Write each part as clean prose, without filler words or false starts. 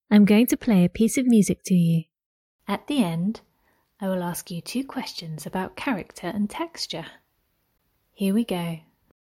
I'm going to play a piece of music to you. At the end, I will ask you 2 questions about character and texture. Here we go.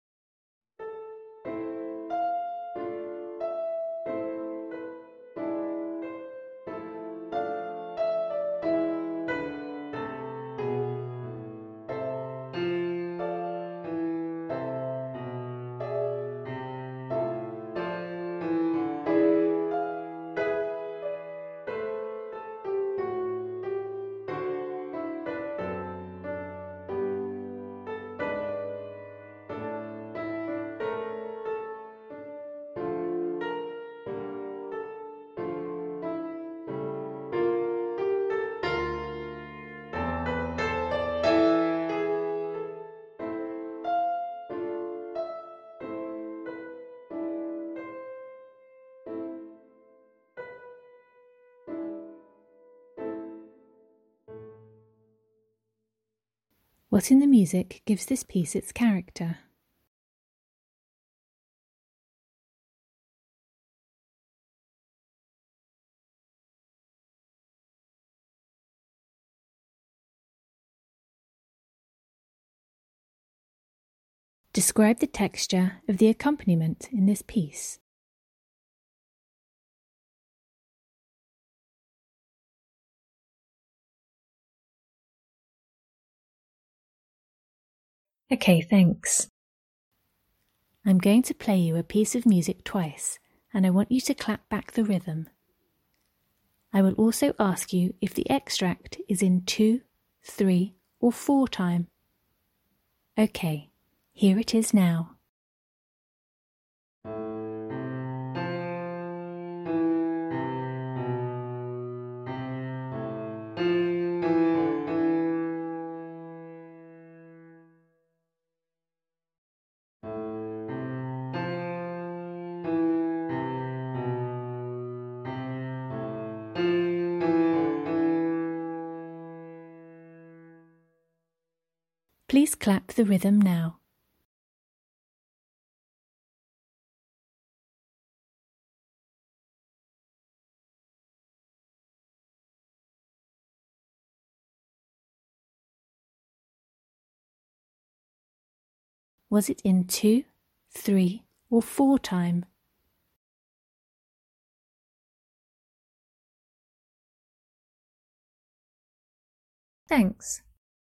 What in the music gives this piece its character? Describe the texture of the accompaniment in this piece. Okay, thanks. I'm going to play you a piece of music twice, and I want you to clap back the rhythm. I will also ask you if the extract is in 2, 3, or 4 time. Okay, here it is now. Please clap the rhythm now. Was it in 2, 3, or 4 time? Thanks.